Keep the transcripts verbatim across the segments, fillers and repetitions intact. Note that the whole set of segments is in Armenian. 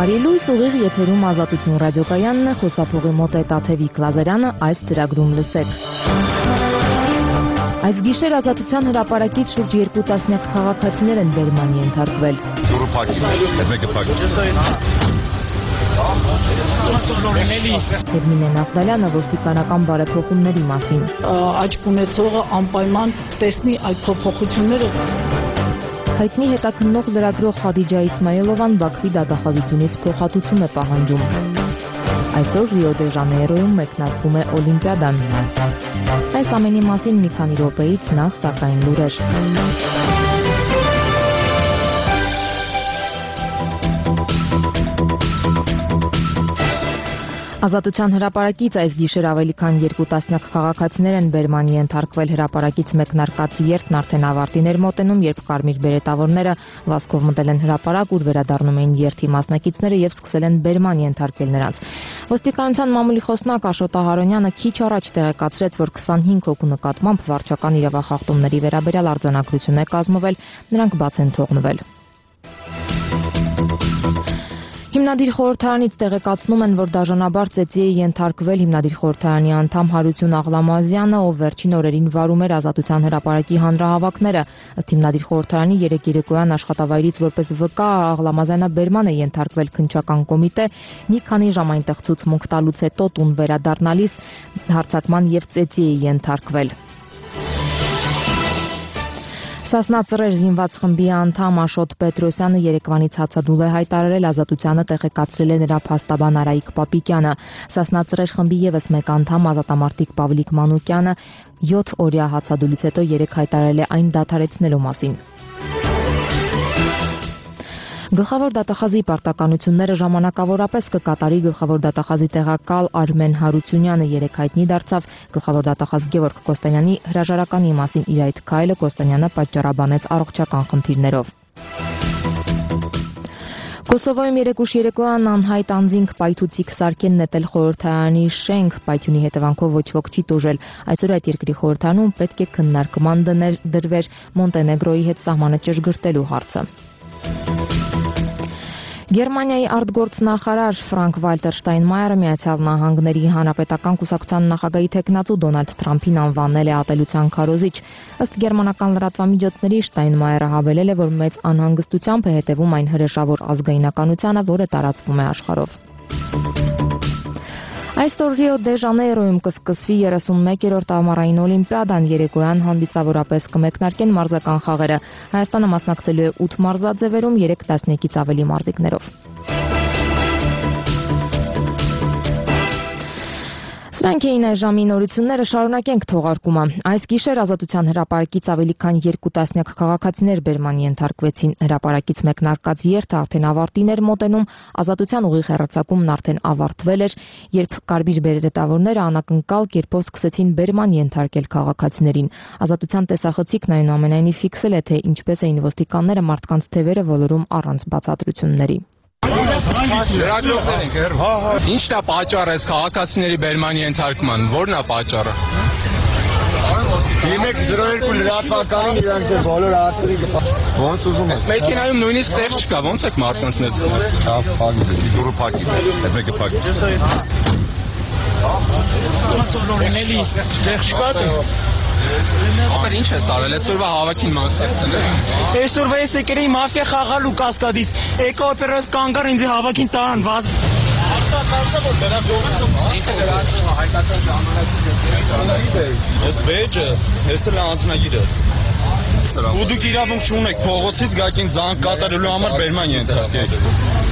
Բարի լույս, ուղիղ եթերում Ազատություն ռադիոկայանն է, խոսափողի մոտ է Տաթևիկ Լազարյանը, այս ծրագրում լսեք։ Այս գիշեր Ազատության հրապարակից շուրջ երկու տասնյակ քաղաքացիներ են բերման ենթարկվել։ Տերմինե Նավդալյանը ոստիկանական բարեփոխումների մասին։ Աճք ունեցողը անպայման տեսնի այդ փոփոխությունները։ Հայտնի հետաքննող լրագրող Խադիջա Իսմայելովան Բաքվի դատախազությունից փոխհատուցում է պահանջում։ Այսօր Ռիո դե Ժանեյրոյում մեկնարկում է Օլիմպիադան։ Այս ամենի մասին մի քանի րոպեից նախ սակայն լուրեր։ Ազատության հրապարակից այս գիշեր ավելի քան երկու տասնյակ քաղաքացիներ են բերման ենթարկվել։ Հրապարակից մեկնարկած երթն արդեն ավարտին էր մոտենում, երբ կարմիր բերետավորները վազքով մտել են հրապարակ, ուր վերադառնում էին երթի մասնակիցները եւ սկսել են բերման ենթարկել նրանց։ Ոստիկանության մամուլի խոսնակ Աշոտ Ահարոնյանը քիչ առաջ տեղեկացրեց, որ քսանհինգ հոգու նկատմամբ վարչական իրավախախտումների վերաբերյալ արձանագրություն է կազմվել, նրանք բաց են թողնվել։ Հիմնադիր խորհրդարանից տեղեկացնում են, որ դաժանաբար ծեծի է ենթարկվել հիմնադիր խորհրդարանի անդամ Հարություն Աղլամազյանը, ով վերջին օրերին վարում էր Ազատության հրապարակի հանրահավաքները։ Ըստ հիմնադիր խորհրդարանի երեկ երեկոյան աշխատավայրից որպես վկա Աղլամազյանը բերման է ենթարկվել քննչական կոմիտե, մի քանի ժամ այնտեղ ցուցմունք տալուց հետո տուն վերադառնալիս հարձակման եւ ծեծի է ենթարկվել։ Սասնա Ծռեր զինված խմբի անդամ Աշոտ Պետրոսյանը երեկվանից հացադուլ է հայտարարել, Ազատությանը տեղեկացրել է նրա փաստաբան Արայիկ Պապիկյանը։ Սասնա Ծռեր խմբի եւս մեկ անդամ ազատամարտիկ Պավլիկ Մանուկյանը յոթ օրյա հացադուլից հետո երեկ հայտարարել է այն դադարեցնելու մասին։ Գլխավոր դատախազի պարտականությունները ժամանակավորապես կկատարի գլխավոր դատախազի տեղակալ Արմեն Հարությունյանը երեկ հայտնի դարձավ գլխավոր դատախազ Գևորգ Կոստանյանի հրաժարականի մասին իր այդ քայլը Կոստանյանը պատճառաբանեց առողջական խնդիրներով։ Կոսովոյում երեկուշ երեկոյան անհայտ անձինք պայթուցիկ սարքեն նետել խորհրդարանի շենք, պայթյունի հետևանքով ոչ ոք չի տուժել։ Այսօր այդ երկրի խորհրդարանում պետք է քննարկման դրվեր Մոնտենեգրոյի հետ սահմանը ճշգրտելու հարցը։ Գերմանիայի արտգործնախարար Ֆրանկ Վալտեր Շտայնմայերը Միացյալ Նահանգների Հանրապետական կուսակցության նախագահի թեկնածու Դոնալդ Թրամփին անվանել է ատելության քարոզիչ։ Ըստ գերմանական լրատվամիջոցների Շտայնմայերը հավելել է, որ մեծ անհանգստությամբ է հետևում այն հրեշավոր ազգայնականությանը, որը տարածվում է աշխարհով։ Այսօր Ռիո դե Ժանեյրոյում կսկսվի երեսունմեկերորդ ամառային օլիմպիադան, երեկոյան հանդիսավորապես կմեկնարկեն մարզական խաղերը։ Հայաստանը մասնակցելու է ութ մարզաձևերում, երեք տասնյակից ավելի մարզիկներով։ Սրանք էին այս ժամի նորությունները, շարունակենք թողարկումը։ Այս գիշեր Ազատության հրապարակից ավելի քան երկու տասնյակ քաղաքացիներ բերման ենթարկվեցին։ Հրապարակից մեկնարկած երթը արդեն ավարտին էր մոտենում, Ազատության ուղիղ հեռարձակումն արդեն ավարտվել էր, երբ կարմիր բերետավորները անակնկալ կերպով սկսեցին բերման ենթարկել քաղաքացիներին։ Ազատության տեսախցիկն այնուամենայնիվ ֆիքսել է, թե ինչպես էին ոստիկանները մարդկանց թևերը ոլորում առանց բացատրությունների։ Լրագրողներ ենք, հեր։ Հա, հա։ Ինչն է պատճառը այս քաղաքացիների բերման ենթարկման, որն է պատճառը։ Դիմեք զրո երկու լրատվականին իրանք է բոլոր հարցերի ոնց ուզում եք։ Մեքենայում նույնիսկ տեղ չկա, ոնց եք մարդկանց նեցնում։ Հա, փակի, դուրը փակի։ Այդ մեկը փակի։ Ոնցորնորինելի տեղ չկա դե։ Ապեր ինչ ես արել, այսօրվա հավաքին մասնակցել ես։ Այսօրվա ես եկել էի մաֆիա խաղալու Կասկադից, եկա օպերատիվ կանգար ինձ հավաքին տարան վազ։ Արտակացա որ դրանք ողջում ինքը դրանք հայկական ժամանակից է։ Ես բեջը, ես էլ անձնագիրս։ Ու դուք իրավունք չունեք փողոցից գակին զանգ կատարելու համար բերման ենթարկեք։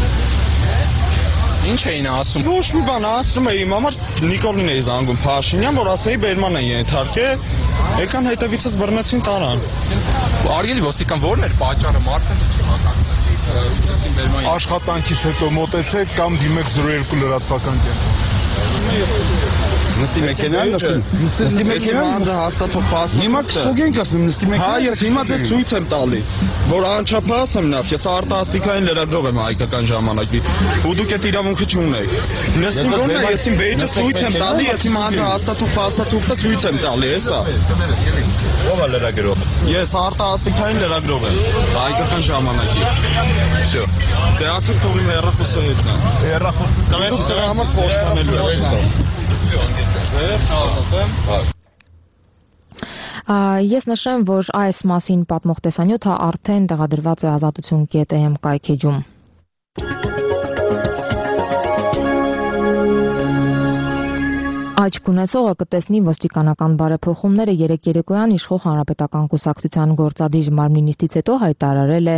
Ինչ էին ասում։ Ոչ մի բան ասում էի, իմ համար Նիկոլին էի զանգում Փաշինյան, որ ասեի բերման են ենթարկել, եկան հետևիցս բռնեցին տարան։ Արգելի ոստիկան ո՞րն էր պատճառը, մարդկանց չի հակակցեցին բերման։ Աշխատանքից հետո մոտեցեք կամ դիմեք զրո երկու լրատվական կենտրոն։ Նստի մեքենան, նստի մեքենան հաստատող փաստը։ Հիմա կստուգենք ասում նստի մեքենան։ Հա, ես հիմա ձեզ ցույց եմ տալի, որ անչափահաս եմ նախ, ես արտասթիկային լրագրող եմ հայկական ժամանակի։ Ու դուք այդ իրավունքը չունեք։ Նստի գոնե ես իմ բեյջը ցույց եմ տալի, ես իմ հաստատող փաստաթուղթը ցույց եմ տալի, հեսա։ Ո՞վ է լրագրող։ Ես արտասթիկային լրագրող եմ հայկական ժամանակի։ Всё։ Դե ասեք թող իմ հեռախոսը հետնա։ Հեռախոս տվեք սրա համար փոստանելու է։ Ես նշեմ, որ այս մասին պատմող տեսանյութը արդեն տեղադրված է ազատություն կետ էմ կայքեջում։ Աչք ունեցողը կտեսնի ոստիկանական բարեփոխումները երեկ երեկոյան իշխող հանրապետական կուսակցության գործադիր մարմնի նիստից հետո հայտարարել է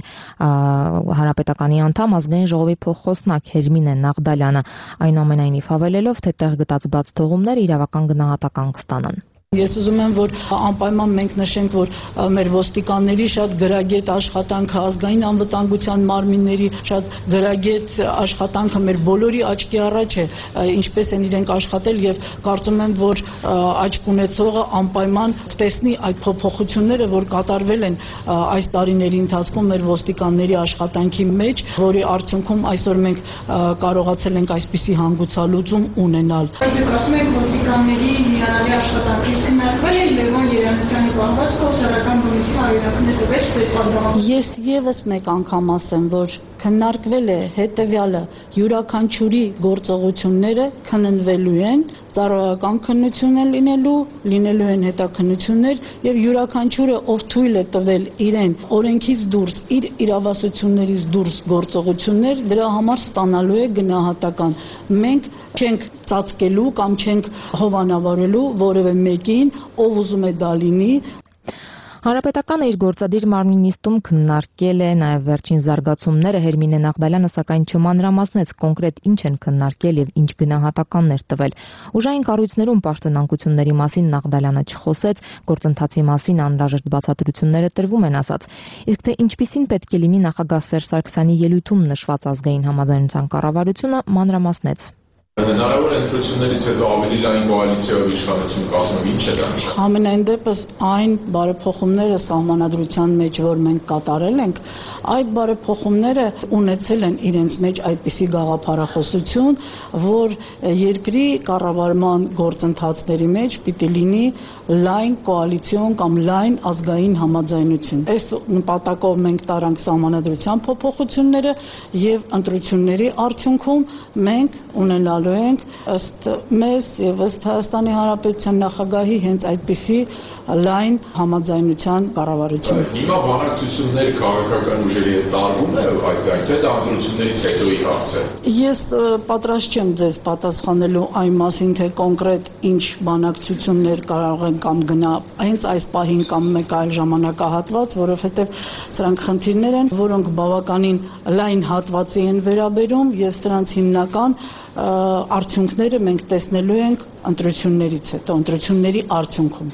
հանրապետականի անդամ ազգային ժողովի փոխխոսնակ Հերմինե Նաղդալյանը, այնուամենայնիվ հավելելով, թե տեղ գտած բաց թողումները իրավական գնահատական կստանան։ Ես ուզում եմ, որ անպայման մենք նշենք, որ մեր ոստիկանների շատ գրագետ աշխատանքը, ազգային անվտանգության մարմինների շատ գրագետ աշխատանքը մեր բոլորի աչքի առաջ է, ինչպես են իրենք աշխատել, եւ կարծում եմ, որ աչք ունեցողը անպայման տեսնի այդ փոփոխությունները, որ կատարվել են այս տարիների ընթացքում մեր ոստիկանների աշխատանքի մեջ, որի արդյունքում այսօր մենք կարողացել ենք այսպիսի հանգուցալուծում ունենալ։ Դուք ասում եք ոստիկանների հիանալի աշխատանքի քննարկվել է Լևոն Երանոսյանի պահվածքը ուսարական բնույթի հայրենիքներ տվեց ձեր պատգամավորը։ Ես եւս մեկ անգամ ասեմ, որ քննարկվել է հետեւյալը՝ յուրաքանչյուրի գործողությունները քննվելու են, ծառայական քննություն են լինելու, լինելու են հետաքննություններ եւ յուրաքանչյուրը ով թույլ է տվել իրեն օրենքից դուրս, իր իրավասություններից դուրս գործողություններ, դրա համար ստանալու է գնահատական։ Մենք չենք ծածկելու կամ չենք հովանավորելու որևէ մեկին, ով ուզում է դա լինի։ Հանրապետականը իր գործադիր մարմնի նիստում քննարկել է նաև վերջին զարգացումները, Հերմինե Նաղդալյանը սակայն չմանրամասնեց կոնկրետ ինչ են քննարկել եւ ինչ գնահատականներ տվել։ Ուժային կառույցներում պաշտոնանկությունների մասին Նաղդալյանը չխոսեց, գործընթացի մասին անհրաժեշտ բացատրությունները տրվում են ասաց։ Իսկ թե ինչպիսին պետք է լինի նախագահ Սերժ Սարգսյանի ելույթում նշված ազգային համաձայնության կառավարությունը, մանրամասնեց։ Հնարավոր ընտրություններից հետո ավելի լայն կոալիցիայով իշխանություն կազմում, ինչ է դա նշանակում։ Համենայն դեպս այն բարեփոխումները սահմանադրության մեջ, որ մենք կատարել ենք, այդ բարեփոխումները ունեցել են իրենց մեջ այդպիսի գաղափարախոսություն, որ երկրի կառավարման գործընթացների մեջ պիտի լինի լայն կոալիցիոն կամ լայն ազգային համաձայնություն։ Այս նպատակով մենք տարանք սահմանադրության փոփոխությունները եւ ընտրությունների արդյունքում մենք ունենալու ենք ըստ մեզ եւ ըստ Հայաստանի Հանրապետության նախագահի հենց այդպիսի լայն համաձայնության կառավարություն։ Հիմա բանակցությունները քաղաքական ուժերի հետ տարվում է այդ այդ դա ընտրություններից հետոյի հարց է։ Ես պատրաստ չեմ ձեզ պատասխանելու այն մասին, թե կոնկրետ ինչ բանակցություններ կարող են կամ գնա հենց այս պահին կամ մեկ այլ ժամանակահատված, որովհետեւ սրանք խնդիրներ են, որոնք բավականին լայն հատվածի են վերաբերում եւ սրանց հիմնական արդյունքները մենք տեսնելու ենք ընտրություններից հետո, ընտրությունների արդյունքում։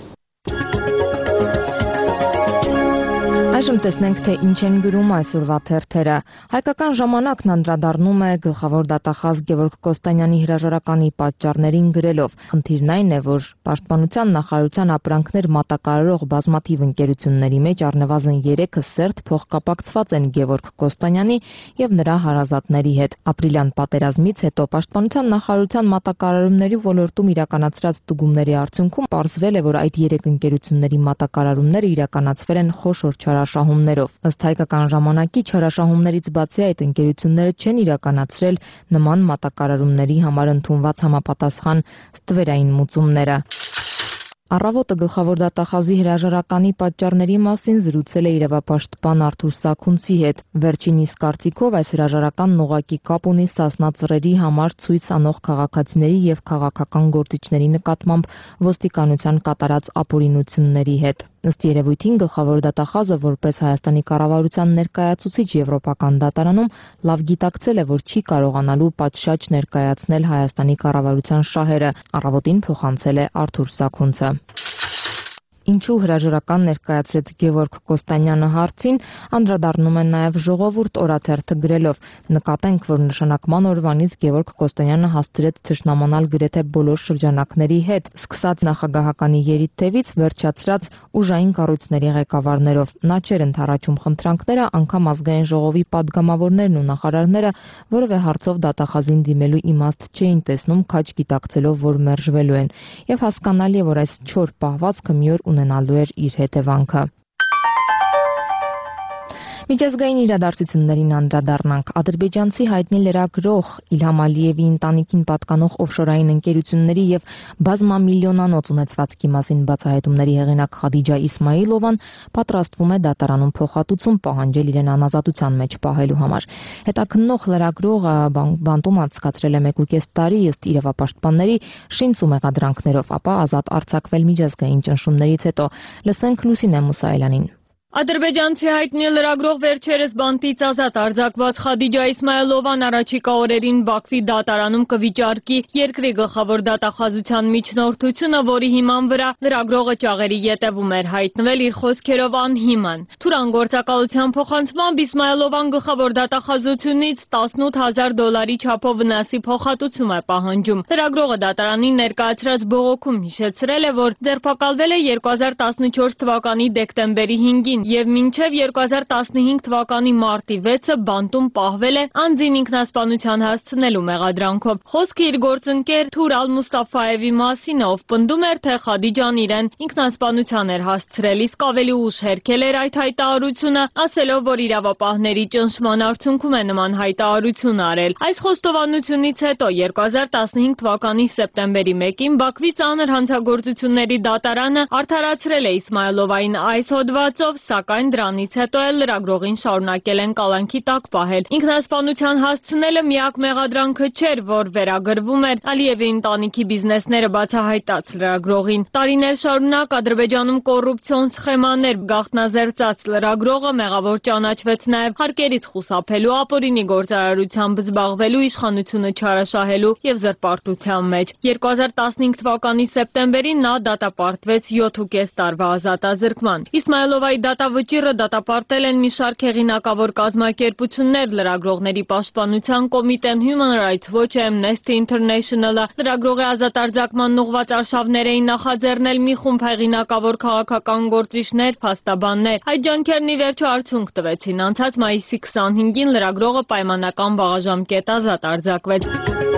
Այժմ տեսնենք, թե ինչ են գրում այսօրվա թերթերը։ Հայկական ժամանակն անդրադառնում է գլխավոր դատախազ Գևորգ Կոստանյանի հրաժարականի պատճառներին գրելով. խնդիրն այն է, որ Պաշտպանության նախարարության ապրանքներ մատակարարող բազմաթիվ ընկերությունների մեջ առնվազն երեքը սերտ փոխկապակցված են Գևորգ Կոստանյանի եւ նրա հարազատների հետ։ Ապրիլյան պատերազմից հետո Պաշտպանության նախարարության մատակարարումների ոլորտում իրականացրած ստուգումների արդյունքում պարզվել է, որ այդ երեք ընկերությունների մատակարարումները իրականացվել են խոշոր չարաշահումներով։ Ըստ հայկական ժամանակի չարաշահումներից բացի այդ ընկերությունները չեն իրականացրել նման մատակարարումների համար ընդունված համապատասխան ստվերային մուծումները։ Առավոտը գլխավոր դատախազի հրաժարականի պատճառների մասին զրուցել է իրավապաշտպան Արթուր Սաքունցի հետ։ Վերջինիս կարծիքով այս հրաժարականն ուղղակի կապ ունի Սասնա ծռերի համար ցույց անող քաղաքացիների եւ քաղաքական գործիչների նկատմամբ ոստիկանության կատարած ապօրինությունների հետ։ Ըստ երևույթին գլխավոր դատախազը որպես Հայաստանի կառավարության ներկայացուցիչ Եվրոպական դատարանում լավ գիտակցել է, որ չի կարողանալու պատշաճ ներկայացնել Հայաստանի կառավարության շահերը, առավոտին փոխանցել է Արթուր Սաքունցը։ Ինչու հրաժարական ներկայացրեց Գևորգ Կոստանյանը հարցին, անդրադառնում են նաև Ժողովուրդ օրաթերթը գրելով. նկատենք, որ նշանակման օրվանից Գևորգ Կոստանյանը հասցրեց թշնամանալ գրեթե բոլոր շրջանակների հետ, սկսած նախագահականի երիտթևից վերջացրած ուժային կառույցների ղեկավարներով։ Նա չէր ընդառաջում խնդրանքները, անգամ ազգային ժողովի падգամավորներն ու նախարարները որևէ հարցով դատախազին դիմելու իմաստ չէին տեսնում, քաջ գիտակցելով, որ մերժվելու են, եւ հասկանալի է, որ այս չոր պահվածքը մի օր ունենալու էր իր հետևանքը։ Միջազգային իրադարձություններին անդրադառնանք։ Ադրբեջանցի հայտնի լրագրող Իլհամ Ալիևի ընտանիքին պատկանող օֆշորային ընկերությունների եւ բազմամիլիոնանոց ունեցվածքի մասին բացահայտումների հեղինակ Խադիջա Իսմայիլովան պատրաստվում է դատարանում փոխհատուցում պահանջել իրեն անազատության մեջ պահելու համար։ Հետաքննող լրագրողը բանտում անցկացրել է մեկուկես տարի ըստ իրավապաշտպանների շինց ու մեղադրանքներով, ապա ազատ արձակվել միջազգային ճնշումներից հետո։ Լսենք Լուսինե Մուսայելյանին։ Ադրբեջանցի հայտնի լրագրող վերջերս բանտից ազատ արձակված Խադիջա Իսմայիլովան առաջիկա օրերին Բաքվի դատարանում կվիճարկի երկրի գլխավոր դատախազության միջնորդությունը, որի հիման վրա լրագրողը ճաղերի ետևում էր հայտնվել իր խոսքերով անհիմն։ Թուրան գործակալության փոխանցմամբ Իսմայիլովան գլխավոր դատախազությունից տասնութ հազար դոլարի չափով վնասի փոխհատուցում է պահանջում։ Լրագրողը դատարանին ներկայացրած բողոքում հիշեցրել է, որ ձերբակալվել է երկու հազար տասնչորս թվականի դեկտեմբերի հինգին եւ մինչեւ երկու հազար տասնհինգ թվականի մարտի վեցը բանտում պահվել է անձին ինքնասպանության հասցնելու մեղադրանքով։ Խոսքը իր գործընկեր Թուրալ Մուստաֆայևի մասին է, ով պնդում էր, թե Խադիջան իրեն ինքնասպանության էր հասցրել, իսկ ավելի ուշ հերքել էր այդ հայտարարությունը, ասելով, որ իրավապահների ճնշման արդյունքում է նման հայտարարություն արել։ Այս խոստովանությունից հետո երկու հազար տասնհինգ թվականի սեպտեմբերի մեկին Բաքվի ծանր հանցագործությունների դատարանը արդարացրել է Իսմայիլովային այս հոդվածով, սակայն դրանից հետո էլ լրագրողին շարունակել են կալանքի տակ պահել։ Ինքնասպանության հասցնելը միակ մեղադրանքը չէր, որ վերագրվում էր Ալիևի ընտանիքի բիզնեսները բացահայտած լրագրողին։ Տարիներ շարունակ Ադրբեջանում կոռուպցիոն սխեմաներ գաղտնազերծած լրագրողը մեղավոր ճանաչվեց նաև հարկերից խուսափելու, ապօրինի գործարարությամբ զբաղվելու, իշխանությունը չարաշահելու եւ զրպարտության մեջ։ երկու հազար տասնհինգ թվականի սեպտեմբերին նա դատապարտվեց յոթ ու կես տարվա ազատազրկման։ Իսմայիլովայի դատավճիռը դատապարտել են մի շարք հեղինակավոր կազմակերպություններ, լրագրողների պաշտպանության կոմիտեն, Human Rights Watch, Amnesty International-ը։ Լրագրողի ազատ արձակման ուղղված արշավներ էին նախաձեռնել մի խումբ հեղինակավոր քաղաքական գործիչներ, փաստաբաններ։ Այդ ջանքերն ի վերջո արդյունք տվեցին։ Անցած մայիսի քսանհինգին լրագրողը պայմանական բաղաժամկետ ազատ արձակվեց։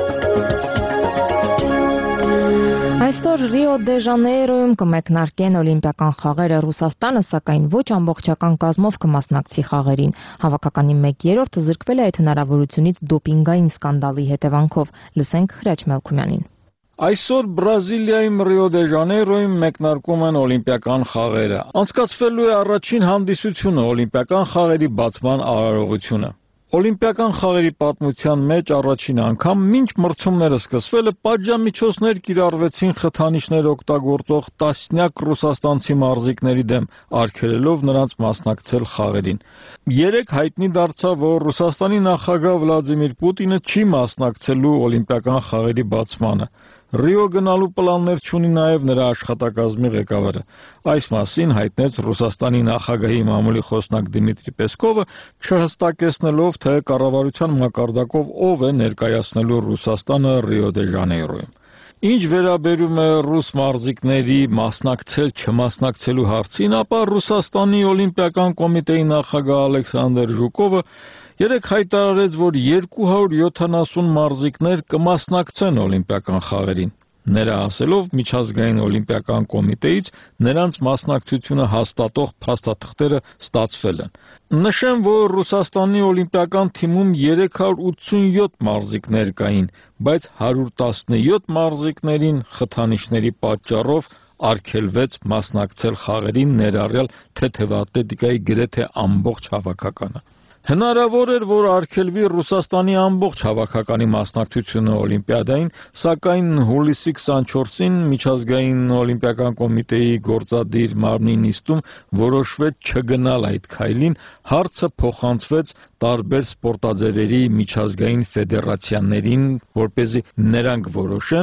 Այսօր Ռիո դե Ժանեյրոյում կմեկնարկեն օլիմպիական խաղերը, Ռուսաստանը սակայն ոչ ամբողջական կազմով կմասնակցի խաղերին։ Հավաքականի մեկ երրորդը զրկվել է այդ հնարավորությունից դոպինգային սկանդալի հետևանքով։ Լսենք Հրաչ Մելքումյանին։ Այսօր Բրազիլիայում Ռիո դե Ժանեյրոյում մեկնարկում են օլիմպիական խաղերը։ Անցկացվելու է առաջին հանդիսությունը օլիմպիական խաղերի բացման արարողությունը։ Օլիմպիական խաղերի պատմության մեջ առաջին անգամ մինչ մրցումները սկսվելը պատժամիջոցներ կիրառվեցին խթանիչներ օգտագործող տասնյակ ռուսաստանցի մարզիկների դեմ, արգելելով նրանց մասնակցել խաղերին։ Երեկ հայտնի դարձավ, որ Ռուսաստանի նախագահ Վլադիմիր Պուտինը չի մասնակցելու օլիմպիական խաղերի բացմանը։ Ռիո գնալու պլաններ չունի նաև նրա աշխատակազմի ղեկավարը։ Այս մասին հայտնեց Ռուսաստանի նախագահի մամուլի խոսնակ Դիմիտրի Պեսկովը, չհստակեցնելով, թե կառավարության մակարդակով ով է ներկայացնելու Ռուսաստանը Ռիո դե Ժանեյրոյում։ Ինչ վերաբերում է ռուս մարզիկների մասնակցել չմասնակցելու հարցին, ապա Ռուսաստանի օլիմպիական կոմիտեի նախագահ Ալեքսանդր Ժուկովը երեկ հայտարարեց, որ երկու հարյուր յոթանասուն մարզիկներ կմասնակցեն օլիմպիական խաղերին։ Նրա ասելով, միջազգային օլիմպիական կոմիտեից նրանց մասնակցությունը հաստատող փաստաթղթերը ստացվել են։ Նշեմ, որ Ռուսաստանի օլիմպիական թիմում երեք հարյուր ութսունյոթ մարզիկներ կային, բայց հարյուր տասնյոթ մարզիկներին խթանիչների պատճառով արգելվեց մասնակցել խաղերին, ներառյալ թեթևատլետիկայի գրեթե ամբողջ հավաքականը։ Հնարավոր էր, որ արգելվի Ռուսաստանի ամբողջ հավաքականի մասնակցությունը օլիմպիադային, սակայն հուլիսի քսանչորսին միջազգային օլիմպիական կոմիտեի գործադիր մարմնի նիստում որոշվեց չգնալ այդ քայլին, հարցը փոխանցվեց տարբեր սպորտաձևերի միջազգային ֆեդերացիաներին, որպեսզի նրանք որոշեն,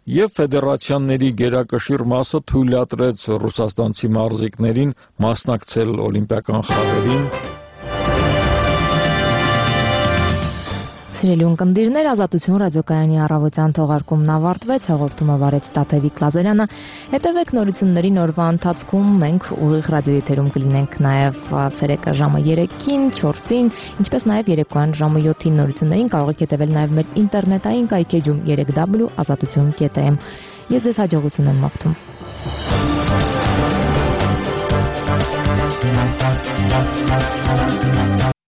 եւ ֆեդերացիաների գերակշիռ մասը թույլատրեց ռուսաստանցի մարզիկներին մասնակցել օլիմպիական խաղերին։ Սիրելի ունկնդիրներ, Ազատություն ռադիոկայանի առավոտյան թողարկումն ավարտվեց, հաղորդումը վարեց Տաթևիկ Լազարյանը։ Հետևեք նորություններին օրվա ընթացքում, մենք ուղիղ ռադիոեթերում կլինենք նաև ցերեկը ժամը երեքին, չորսին, ինչպես նաև երեկոյան ժամը յոթին նորություններին կարող եք հետևել նաև մեր ինտերնետային կայքեջում երեք w ազատություն կետ am։ Ես ձեզ հաջողություն եմ մաղթում։